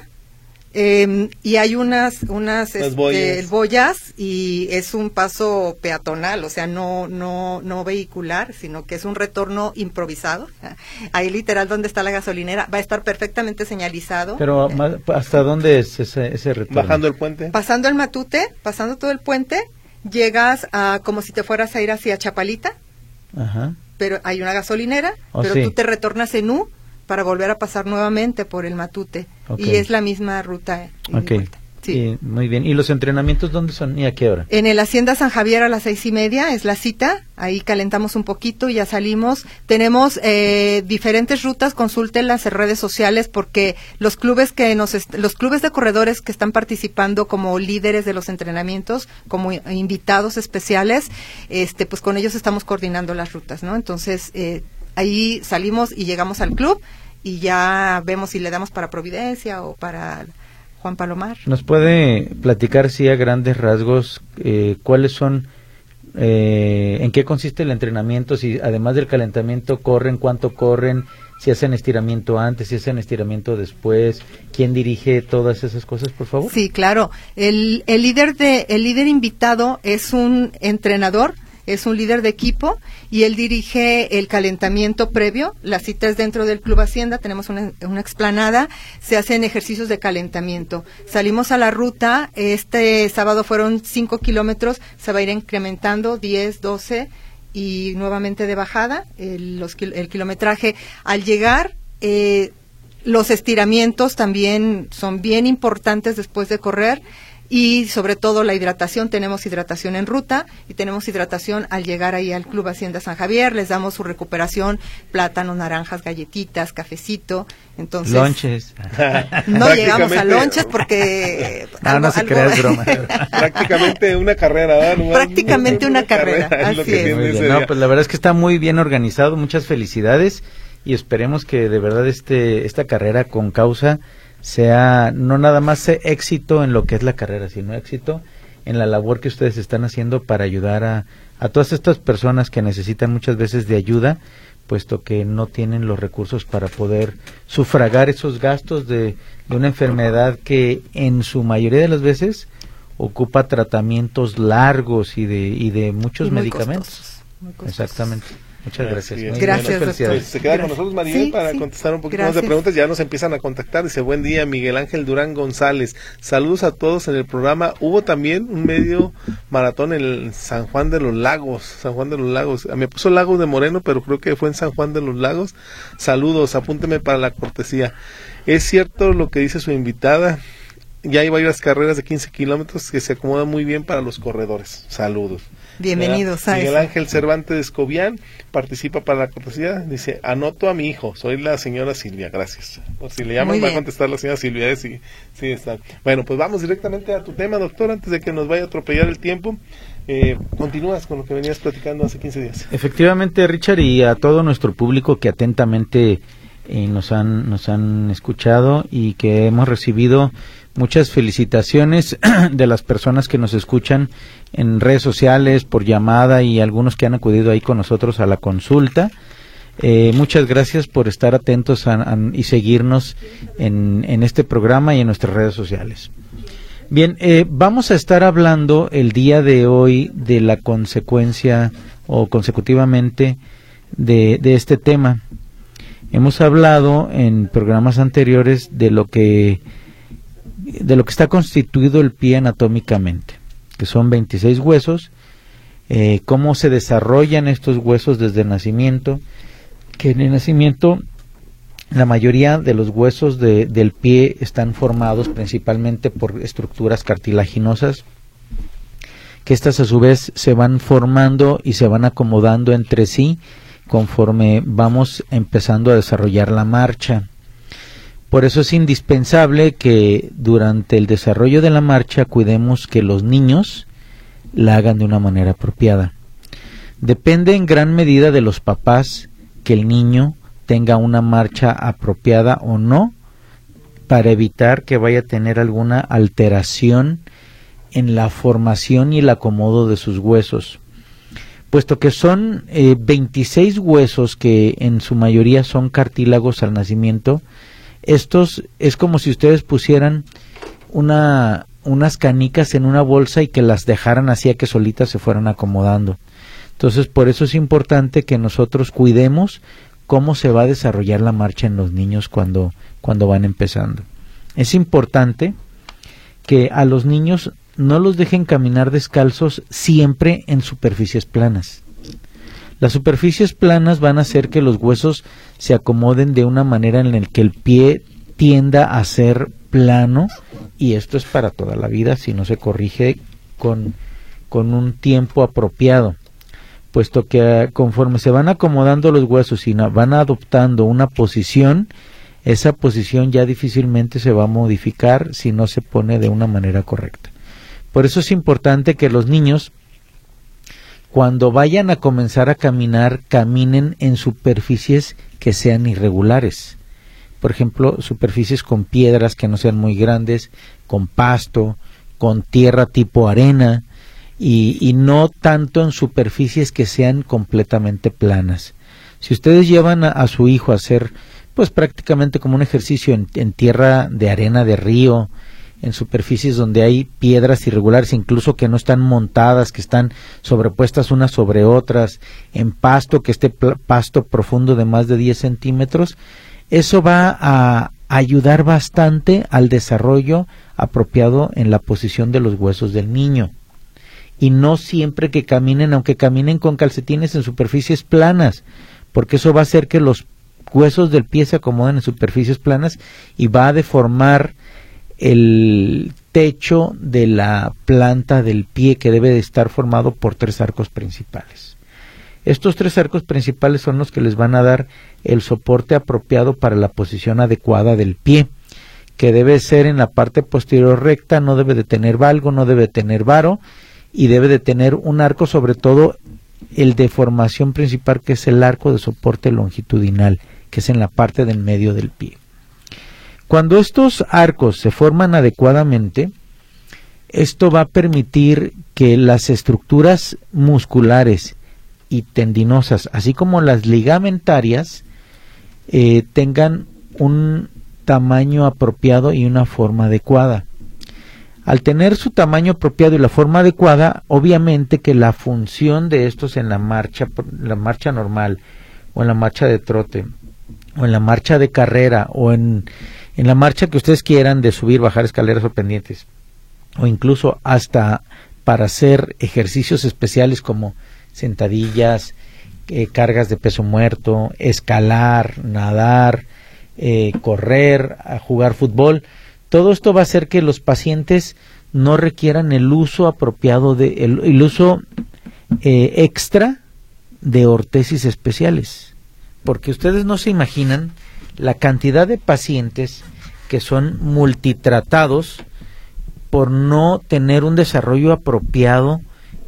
Eh, y hay unas unas este, boyas. boyas y es un paso peatonal, o sea, no no no vehicular, sino que es un retorno improvisado. Ahí literal donde está la gasolinera va a estar perfectamente señalizado. Pero ¿hasta dónde es ese, ese retorno? Bajando el puente. Pasando el Matute, pasando todo el puente, llegas a como si te fueras a ir hacia Chapalita. Ajá. Pero hay una gasolinera, oh, pero sí. tú te retornas en U para volver a pasar nuevamente por el Matute. Okay. Y es la misma ruta. Okay. Sí. Y, muy bien. ¿Y los entrenamientos dónde son y a qué hora? En el Hacienda San Javier a las seis y media es la cita. Ahí calentamos un poquito y ya salimos. Tenemos eh, diferentes rutas. Consúltenlas en redes sociales porque los clubes que nos est- los clubes de corredores que están participando como líderes de los entrenamientos, como invitados especiales, este, pues con ellos estamos coordinando las rutas, ¿no? Entonces eh, ahí salimos y llegamos al club y ya vemos si le damos para Providencia o para Juan Palomar. ¿Nos puede platicar, sí, a grandes rasgos, eh, cuáles son, eh, en qué consiste el entrenamiento, si además del calentamiento corren, cuánto corren, si hacen estiramiento antes, si hacen estiramiento después, quién dirige todas esas cosas, por favor? Sí, claro. El, el líder de, el líder invitado es un entrenador, es un líder de equipo y él dirige el calentamiento previo. La cita es dentro del Club Hacienda, tenemos una, una explanada, se hacen ejercicios de calentamiento. Salimos a la ruta, este sábado fueron cinco kilómetros, se va a ir incrementando, diez, doce y nuevamente de bajada el, los, el kilometraje. Al llegar, eh, los estiramientos también son bien importantes después de correr. Y sobre todo la hidratación, tenemos hidratación en ruta y tenemos hidratación al llegar ahí al Club Hacienda San Javier, les damos su recuperación, plátanos, naranjas, galletitas, cafecito, entonces... Lonches. No llegamos a lonches porque... No, algo, no se crea, es broma. Prácticamente una carrera, ¿no? Prácticamente una, una carrera, carrera así es. Muy bien. No, pues la verdad es que está muy bien organizado, muchas felicidades y esperemos que de verdad este esta carrera con causa sea no nada más éxito en lo que es la carrera, sino éxito en la labor que ustedes están haciendo para ayudar a, a todas estas personas que necesitan muchas veces de ayuda, puesto que no tienen los recursos para poder sufragar esos gastos de, de una enfermedad que en su mayoría de las veces ocupa tratamientos largos y de, y de muchos y muy medicamentos. Costosos, muy costosos. Exactamente. Muchas gracias. Gracias, gracias doctor. Pues se queda gracias. con nosotros Maribel sí, para sí. contestar un poquito gracias. más de preguntas. Ya nos empiezan a contactar. Dice, buen día, Miguel Ángel Durán González. Saludos a todos en el programa. Hubo también un medio maratón en San Juan de los Lagos. San Juan de los Lagos. Me puso Lagos de Moreno, pero creo que fue en San Juan de los Lagos. Saludos, apúnteme para la cortesía. Es cierto lo que dice su invitada. Ya hay varias carreras de quince kilómetros que se acomodan muy bien para los corredores. Saludos. Bienvenidos a Miguel eso. Ángel Cervantes Escobián participa para la cortesía. Dice, anoto a mi hijo, soy la señora Silvia, gracias. Por si le llaman va a contestar la señora Silvia, sí, sí está. Bueno, pues vamos directamente a tu tema, doctor, antes de que nos vaya a atropellar el tiempo. Eh, continúas con lo que venías platicando hace quince días. Efectivamente, Richard, y a todo nuestro público que atentamente eh, nos han nos han escuchado y que hemos recibido muchas felicitaciones de las personas que nos escuchan en redes sociales, por llamada y algunos que han acudido ahí con nosotros a la consulta. Eh, muchas gracias por estar atentos a, a, y seguirnos en, en este programa y en nuestras redes sociales. Bien, eh, vamos a estar hablando el día de hoy de la consecuencia o consecutivamente de, de este tema. Hemos hablado en programas anteriores de lo que de lo que está constituido el pie anatómicamente, que son veintiséis huesos, eh, cómo se desarrollan estos huesos desde el nacimiento, que en el nacimiento la mayoría de los huesos de, del pie están formados principalmente por estructuras cartilaginosas, que estas a su vez se van formando y se van acomodando entre sí conforme vamos empezando a desarrollar la marcha. Por eso es indispensable que durante el desarrollo de la marcha cuidemos que los niños la hagan de una manera apropiada. Depende en gran medida de los papás que el niño tenga una marcha apropiada o no, para evitar que vaya a tener alguna alteración en la formación y el acomodo de sus huesos. Puesto que son eh, veintiséis huesos que en su mayoría son cartílagos al nacimiento, estos es como si ustedes pusieran una, unas canicas en una bolsa y que las dejaran así a que solitas se fueran acomodando. Entonces, por eso es importante que nosotros cuidemos cómo se va a desarrollar la marcha en los niños cuando, cuando van empezando. Es importante que a los niños no los dejen caminar descalzos siempre en superficies planas. Las superficies planas van a hacer que los huesos se acomoden de una manera en la que el pie tienda a ser plano, y esto es para toda la vida si no se corrige con, con un tiempo apropiado, puesto que conforme se van acomodando los huesos y van adoptando una posición, esa posición ya difícilmente se va a modificar si no se pone de una manera correcta. Por eso es importante que los niños, cuando vayan a comenzar a caminar, caminen en superficies que sean irregulares. Por ejemplo, superficies con piedras que no sean muy grandes, con pasto, con tierra tipo arena, y, y no tanto en superficies que sean completamente planas. Si ustedes llevan a, a su hijo a hacer pues prácticamente como un ejercicio en, en tierra de arena de río, en superficies donde hay piedras irregulares, incluso que no están montadas, que están sobrepuestas unas sobre otras, en pasto, que esté pasto profundo de más de diez centímetros, eso va a ayudar bastante al desarrollo apropiado en la posición de los huesos del niño. Y no siempre que caminen, aunque caminen con calcetines en superficies planas, porque eso va a hacer que los huesos del pie se acomoden en superficies planas y va a deformar el techo de la planta del pie, que debe de estar formado por tres arcos principales. Estos tres arcos principales son los que les van a dar el soporte apropiado para la posición adecuada del pie, que debe ser en la parte posterior recta, no debe de tener valgo, no debe de tener varo, y debe de tener un arco, sobre todo el de formación principal, que es el arco de soporte longitudinal, que es en la parte del medio del pie. Cuando estos arcos se forman adecuadamente, esto va a permitir que las estructuras musculares y tendinosas, así como las ligamentarias, eh, tengan un tamaño apropiado y una forma adecuada. Al tener su tamaño apropiado y la forma adecuada, obviamente que la función de estos en la marcha, la marcha normal, o en la marcha de trote, o en la marcha de carrera, o en, en la marcha que ustedes quieran de subir, bajar escaleras o pendientes, o incluso hasta para hacer ejercicios especiales como sentadillas, eh, cargas de peso muerto, escalar, nadar, eh, correr, a jugar fútbol. Todo esto va a hacer que los pacientes no requieran el uso apropiado, de el, el uso eh, extra de ortesis especiales, porque ustedes no se imaginan la cantidad de pacientes que son multitratados por no tener un desarrollo apropiado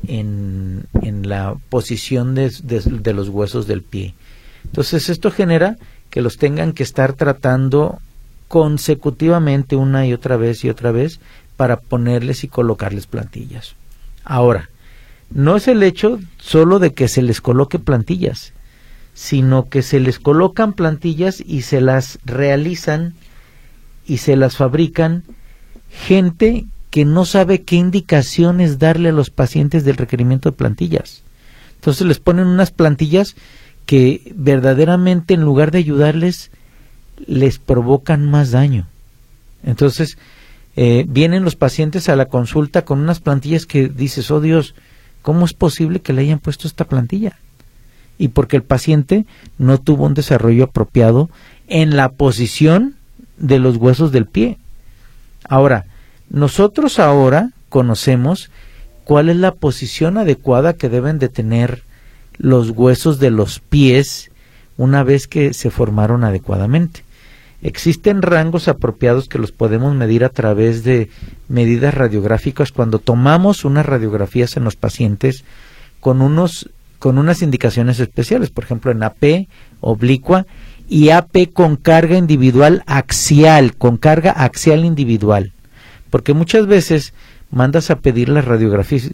en, en la posición de, de, de los huesos del pie. Entonces esto genera que los tengan que estar tratando consecutivamente una y otra vez y otra vez para ponerles y colocarles plantillas. Ahora, no es el hecho solo de que se les coloque plantillas, sino que se les colocan plantillas y se las realizan y se las fabrican gente que no sabe qué indicaciones darle a los pacientes del requerimiento de plantillas. Entonces les ponen unas plantillas que verdaderamente, en lugar de ayudarles, les provocan más daño. Entonces eh, vienen los pacientes a la consulta con unas plantillas que dices, oh Dios, ¿cómo es posible que le hayan puesto esta plantilla? Y porque el paciente no tuvo un desarrollo apropiado en la posición de los huesos del pie. Ahora, nosotros ahora conocemos cuál es la posición adecuada que deben de tener los huesos de los pies una vez que se formaron adecuadamente. Existen rangos apropiados que los podemos medir a través de medidas radiográficas cuando tomamos unas radiografías en los pacientes con unos con unas indicaciones especiales, por ejemplo en A P oblicua y A P con carga individual axial, con carga axial individual, porque muchas veces mandas a pedir las radiografías,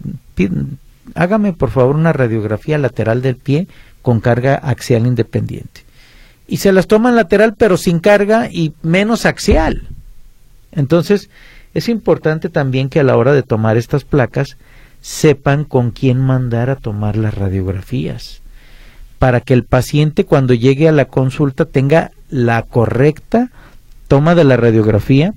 hágame por favor una radiografía lateral del pie con carga axial independiente, y se las toman lateral pero sin carga y menos axial. Entonces es importante también que a la hora de tomar estas placas sepan con quién mandar a tomar las radiografías, para que el paciente cuando llegue a la consulta tenga la correcta toma de la radiografía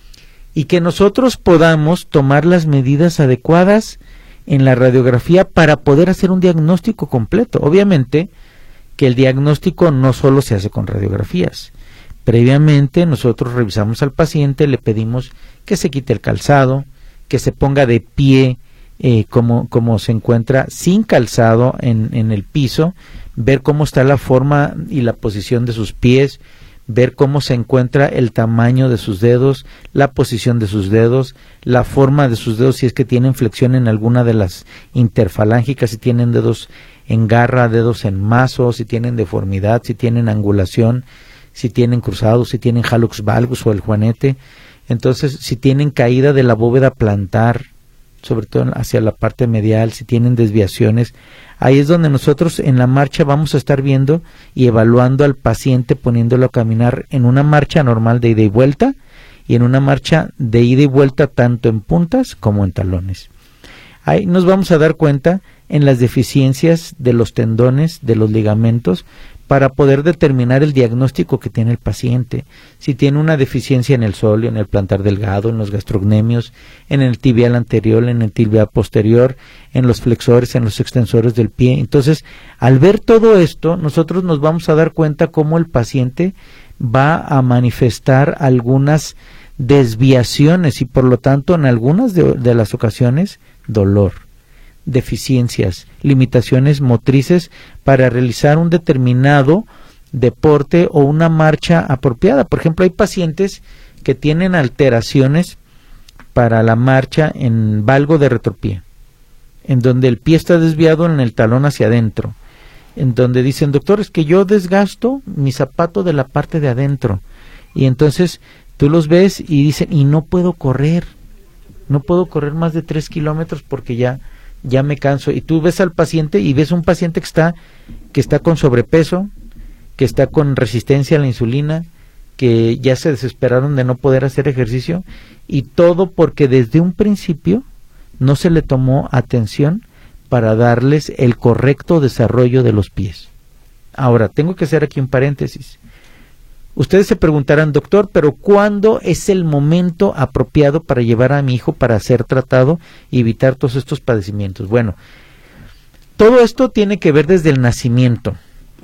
y que nosotros podamos tomar las medidas adecuadas en la radiografía para poder hacer un diagnóstico completo. Obviamente que el diagnóstico no solo se hace con radiografías. Previamente nosotros revisamos al paciente, le pedimos que se quite el calzado, que se ponga de pie eh, como, como se encuentra sin calzado en, en el piso, ver cómo está la forma y la posición de sus pies, ver cómo se encuentra el tamaño de sus dedos, la posición de sus dedos, la forma de sus dedos, si es que tienen flexión en alguna de las interfalángicas, si tienen dedos en garra, dedos en mazo, si tienen deformidad, si tienen angulación, si tienen cruzados, si tienen hallux valgus o el juanete, entonces si tienen caída de la bóveda plantar, sobre todo hacia la parte medial, si tienen desviaciones, ahí es donde nosotros en la marcha vamos a estar viendo y evaluando al paciente, poniéndolo a caminar en una marcha normal de ida y vuelta y en una marcha de ida y vuelta tanto en puntas como en talones. Ahí nos vamos a dar cuenta en las deficiencias de los tendones, de los ligamentos, para poder determinar el diagnóstico que tiene el paciente, si tiene una deficiencia en el sóleo, en el plantar delgado, en los gastrocnemios, en el tibial anterior, en el tibial posterior, en los flexores, en los extensores del pie. Entonces, al ver todo esto, nosotros nos vamos a dar cuenta cómo el paciente va a manifestar algunas desviaciones y por lo tanto en algunas de, de las ocasiones dolor, deficiencias, limitaciones motrices para realizar un determinado deporte o una marcha apropiada. Por ejemplo, hay pacientes que tienen alteraciones para la marcha en valgo de retropie, en donde el pie está desviado en el talón hacia adentro, en donde dicen, doctor, es que yo desgasto mi zapato de la parte de adentro, y entonces tú los ves y dicen, y no puedo correr, no puedo correr más de tres kilómetros porque ya ya me canso, y tú ves al paciente y ves un paciente que está que está con sobrepeso, que está con resistencia a la insulina, que ya se desesperaron de no poder hacer ejercicio, y todo porque desde un principio no se le tomó atención para darles el correcto desarrollo de los pies. Ahora, tengo que hacer aquí un paréntesis. Ustedes se preguntarán, doctor, pero ¿cuándo es el momento apropiado para llevar a mi hijo para ser tratado y evitar todos estos padecimientos? Bueno, todo esto tiene que ver desde el nacimiento.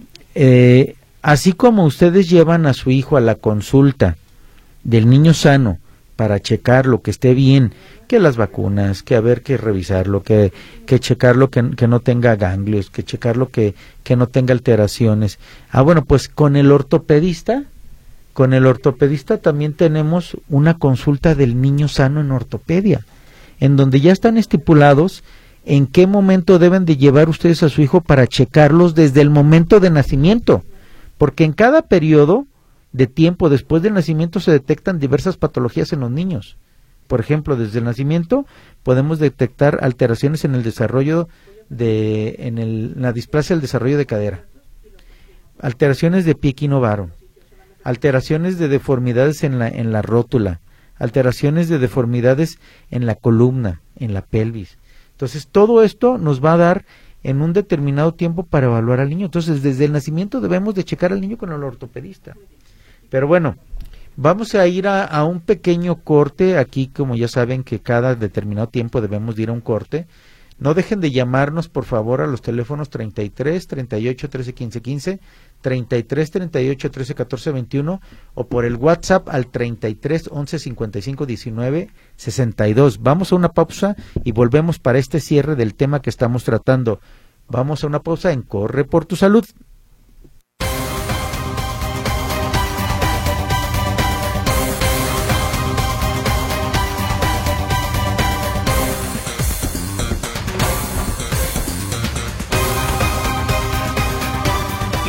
Eh, así como ustedes llevan a su hijo a la consulta del niño sano para checarlo, que esté bien, que las vacunas, que a ver que revisarlo, que, que checarlo que, que no tenga ganglios, que checarlo que, que no tenga alteraciones. Ah, bueno, pues con el ortopedista, con el ortopedista también tenemos una consulta del niño sano en ortopedia, en donde ya están estipulados en qué momento deben de llevar ustedes a su hijo para checarlos desde el momento de nacimiento, porque en cada periodo de tiempo después del nacimiento se detectan diversas patologías en los niños. Por ejemplo, desde el nacimiento podemos detectar alteraciones en el desarrollo de, en el, la displasia del desarrollo de cadera, alteraciones de pie equinovaro, alteraciones de deformidades en la, en la rótula, alteraciones de deformidades en la columna, en la pelvis. Entonces, todo esto nos va a dar en un determinado tiempo para evaluar al niño. Entonces, desde el nacimiento debemos de checar al niño con el ortopedista. Pero bueno, vamos a ir a, a un pequeño corte. Aquí, como ya saben que cada determinado tiempo debemos de ir a un corte. No dejen de llamarnos, por favor, a los teléfonos treinta y tres, treinta y ocho, trece, quince, quince, treinta y tres, treinta y ocho, trece, catorce, veintiuno, o por el WhatsApp al treinta y tres, once, cincuenta y cinco, diecinueve, sesenta y dos. Vamos a una pausa y volvemos para este cierre del tema que estamos tratando. Vamos a una pausa en Corre por tu Salud.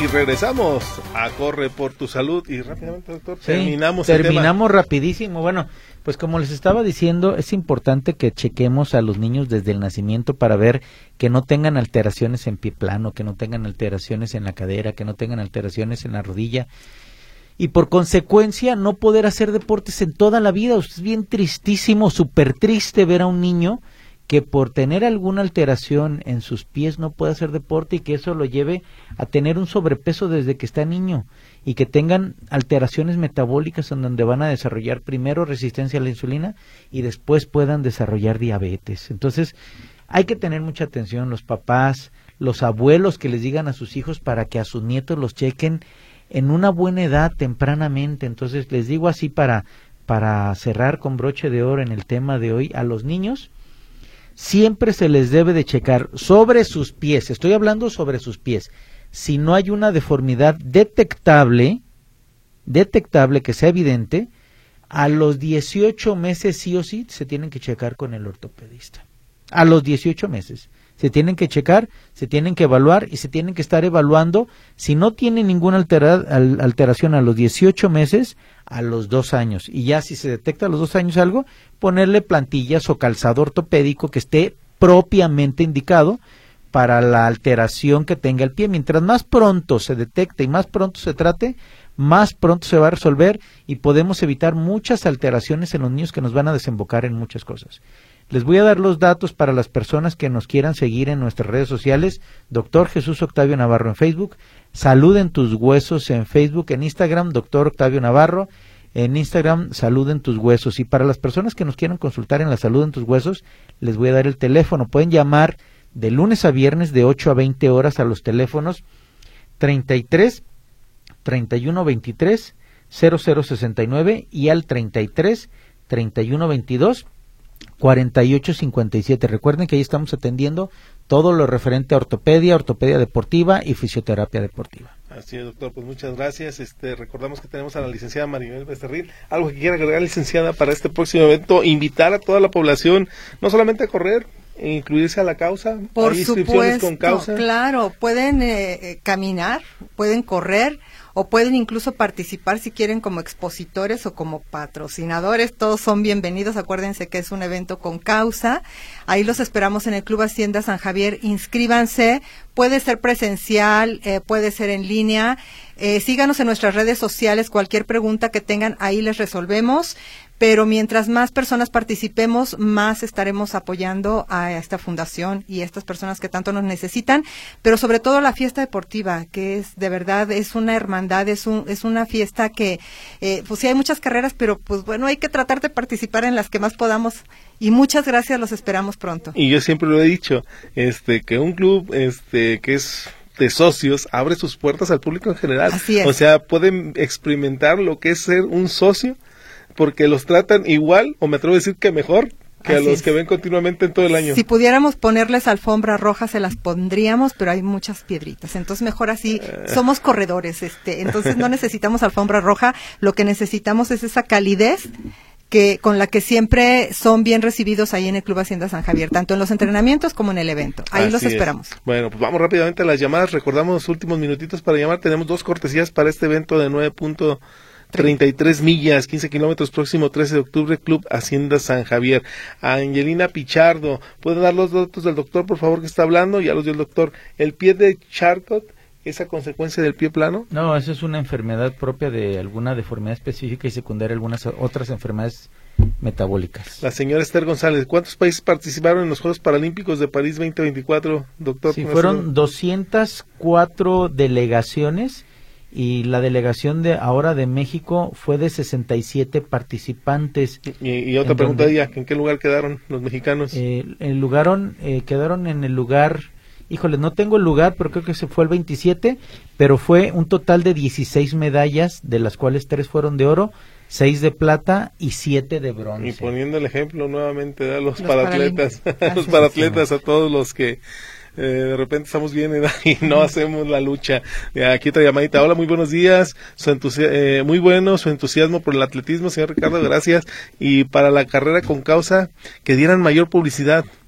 regresamos a Corre por tu Salud y rápidamente, doctor, sí, terminamos terminamos el tema. rapidísimo. Bueno, pues como les estaba diciendo, es importante que chequemos a los niños desde el nacimiento para ver que no tengan alteraciones en pie plano, que no tengan alteraciones en la cadera, que no tengan alteraciones en la rodilla y por consecuencia no poder hacer deportes en toda la vida. Es bien tristísimo, súper triste ver a un niño que por tener alguna alteración en sus pies no puede hacer deporte y que eso lo lleve a tener un sobrepeso desde que está niño y que tengan alteraciones metabólicas en donde van a desarrollar primero resistencia a la insulina y después puedan desarrollar diabetes. Entonces hay que tener mucha atención los papás, los abuelos que les digan a sus hijos para que a sus nietos los chequen en una buena edad tempranamente. Entonces les digo así para, para cerrar con broche de oro en el tema de hoy, a los niños siempre se les debe de checar sobre sus pies, estoy hablando sobre sus pies, si no hay una deformidad detectable, detectable que sea evidente, a los dieciocho meses sí o sí se tienen que checar con el ortopedista. A los dieciocho meses se tienen que checar, se tienen que evaluar y se tienen que estar evaluando si no tienen ninguna altera, alteración a los dieciocho meses, a los dos años. Y ya si se detecta a los dos años algo, ponerle plantillas o calzado ortopédico que esté propiamente indicado para la alteración que tenga el pie. Mientras más pronto se detecte y más pronto se trate, más pronto se va a resolver y podemos evitar muchas alteraciones en los niños que nos van a desembocar en muchas cosas. Les voy a dar los datos para las personas que nos quieran seguir en nuestras redes sociales. Doctor Jesús Octavio Navarro en Facebook. Salud en tus huesos en Facebook. En Instagram, Doctor Octavio Navarro. En Instagram, Salud en tus huesos. Y para las personas que nos quieran consultar en la Salud en tus huesos, les voy a dar el teléfono. Pueden llamar de lunes a viernes de ocho a veinte horas a los teléfonos treinta y tres, treinta y uno veintitrés, cero cero sesenta y nueve y al treinta y tres, treinta y uno veintidós, cuarenta y ocho cincuenta y siete. Recuerden que ahí estamos atendiendo todo lo referente a ortopedia, ortopedia deportiva y fisioterapia deportiva. Así es, doctor, pues muchas gracias. Este, recordamos que tenemos a la licenciada Maribel Becerril. Algo que quiera agregar, licenciada, para este próximo evento, invitar a toda la población, no solamente a correr, e incluirse a la causa. Por ¿Hay inscripciones supuesto, con causa? Claro, pueden eh, caminar, pueden correr, o pueden incluso participar si quieren como expositores o como patrocinadores. Todos son bienvenidos. Acuérdense que es un evento con causa. Ahí los esperamos en el Club Hacienda San Javier. Inscríbanse. Puede ser presencial, eh, puede ser en línea. Eh, síganos en nuestras redes sociales. Cualquier pregunta que tengan, ahí les resolvemos. Pero mientras más personas participemos, más estaremos apoyando a esta fundación y a estas personas que tanto nos necesitan, pero sobre todo la fiesta deportiva, que es de verdad, es una hermandad, es un es una fiesta que, eh, pues sí hay muchas carreras, pero pues bueno, hay que tratar de participar en las que más podamos. Y muchas gracias, los esperamos pronto. Y yo siempre lo he dicho, este que un club este que es de socios abre sus puertas al público en general. Así es. O sea, pueden experimentar lo que es ser un socio, porque los tratan igual, o me atrevo a decir que mejor, que Así a los es. que ven continuamente en todo el año. Si pudiéramos ponerles alfombra roja, se las pondríamos, pero hay muchas piedritas. Entonces, mejor así, somos corredores, este, entonces no necesitamos alfombra roja, lo que necesitamos es esa calidez que con la que siempre son bien recibidos ahí en el Club Hacienda San Javier, tanto en los entrenamientos como en el evento. Ahí Así los es. esperamos. Bueno, pues vamos rápidamente a las llamadas. Recordamos los últimos minutitos para llamar. Tenemos dos cortesías para este evento de nueve punto treinta y tres millas, quince kilómetros, próximo trece de octubre, Club Hacienda San Javier. A Angelina Pichardo, ¿puede dar los datos del doctor, por favor, que está hablando? Ya los dio el doctor. ¿El pie de Charcot es a consecuencia del pie plano? No, eso es una enfermedad propia de alguna deformidad específica y secundaria a algunas otras enfermedades metabólicas. La señora Esther González, ¿cuántos países participaron en los Juegos Paralímpicos de París veinte veinticuatro, doctor? Sí, fueron doscientas cuatro delegaciones y la delegación de ahora de México fue de sesenta y siete participantes. Y, y otra pregunta de ella, ¿en qué lugar quedaron los mexicanos? Eh, el lugaron, eh, quedaron en el lugar, híjole, no tengo el lugar, pero creo que se fue el veintisiete, pero fue un total de dieciséis medallas, de las cuales tres fueron de oro, seis de plata y siete de bronce. Y poniendo el ejemplo nuevamente a los, Los paratletas, los paratletas, a todos los que eh, de repente estamos bien y no hacemos la lucha. Aquí otra llamadita. Hola, muy buenos días. Su entusi- eh, muy bueno su entusiasmo por el atletismo, señor Ricardo, gracias. Y para la carrera con causa, que dieran mayor publicidad,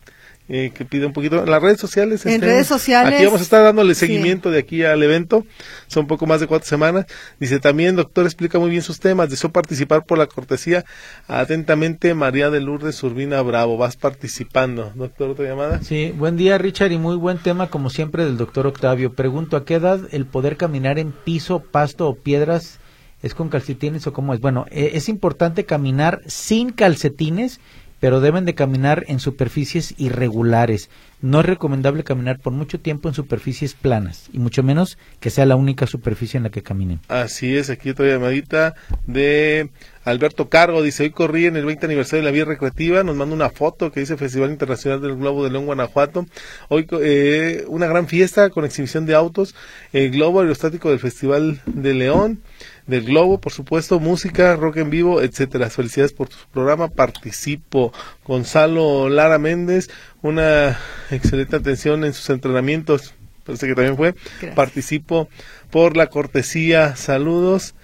Eh, que pide un poquito en las redes sociales. En este, redes sociales. Aquí vamos a estar dándole seguimiento sí. de aquí al evento. Son poco más de cuatro semanas. Dice también, doctor, explica muy bien sus temas. Deseo participar por la cortesía. Atentamente, María de Lourdes Urbina Bravo. Vas participando. Doctor, ¿otra llamada? Sí, buen día, Richard, y muy buen tema, como siempre, del doctor Octavio. Pregunto, ¿a qué edad el poder caminar en piso, pasto o piedras es con calcetines o cómo es? Bueno, eh, es importante caminar sin calcetines, pero deben de caminar en superficies irregulares. No es recomendable caminar por mucho tiempo en superficies planas, y mucho menos que sea la única superficie en la que caminen. Así es, aquí otra llamadita de Alberto Cargo, dice, hoy corrí en el veinte aniversario de la vía recreativa, nos manda una foto que dice Festival Internacional del Globo de León, Guanajuato. Hoy eh, una gran fiesta con exhibición de autos, el globo aerostático del Festival de León, del Globo, por supuesto, música, rock en vivo, etcétera. Felicidades por tu programa, participo. Gonzalo Lara Méndez, una excelente atención en sus entrenamientos, parece que también fue. Gracias. Participo por la cortesía, saludos.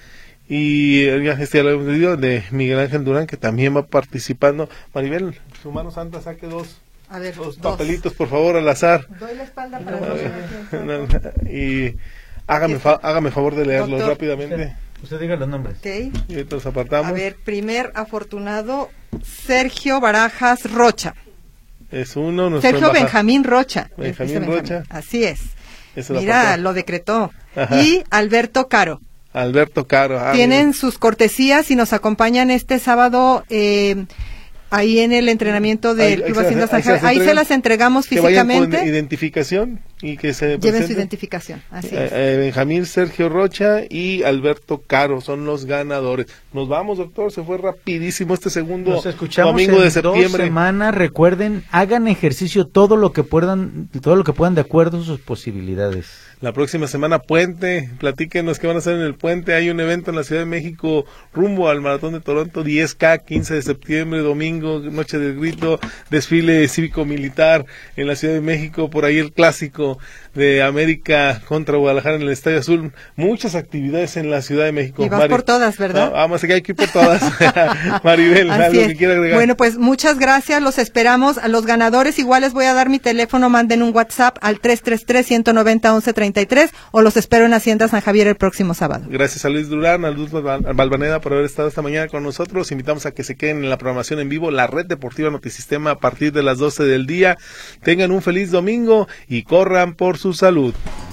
Y ya este ya lo hemos dicho, de Miguel Ángel Durán, que también va participando. Maribel, su mano santa, saque dos, A ver, dos, dos papelitos, por favor, al azar. Doy la espalda para no, no, y hágame, fa, hágame favor de leerlos Doctor, rápidamente. Usted, usted diga los nombres. Okay. Y ahorita los apartamos. A ver, primer afortunado, Sergio Barajas Rocha. Es uno. Sergio embajador. Benjamín Rocha. Benjamín, Benjamín Rocha. Así es. Eso Mira, lo, lo decretó. Ajá. Y Alberto Caro. Alberto Caro. Ah, Tienen mira. sus cortesías y nos acompañan este sábado eh, ahí en el entrenamiento del Club Hacienda San Javier. Ahí se las entregamos físicamente. Que vayan con identificación y que se lleven presenten. su identificación. Así eh, es. Eh, Benjamín, Sergio Rocha y Alberto Caro son los ganadores. Nos vamos, doctor. Se fue rapidísimo este segundo Nos escuchamos domingo en de septiembre. Dos semanas. Recuerden, hagan ejercicio todo lo que puedan, todo lo que puedan de acuerdo a sus posibilidades. La próxima semana puente, platíquenos qué van a hacer en el puente. Hay un evento en la Ciudad de México rumbo al Maratón de Toronto, diez K, quince de septiembre, domingo, Noche del Grito, desfile cívico-militar en la Ciudad de México, por ahí el clásico de América contra Guadalajara en el Estadio Azul. Muchas actividades en la Ciudad de México. Y vas Mari, por todas, ¿verdad? Ah, vamos, que hay que ir por todas. Maribel, Así algo es. que quiera agregar. Bueno, pues muchas gracias, los esperamos. A los ganadores igual les voy a dar mi teléfono, manden un WhatsApp al tres tres tres, uno nueve cero, once treinta y tres o los espero en Hacienda San Javier el próximo sábado. Gracias a Luis Durán, a Luz Balvaneda por haber estado esta mañana con nosotros. Invitamos a que se queden en la programación en vivo, la Red Deportiva Notisistema, a partir de las doce del día. Tengan un feliz domingo y corran por su salud.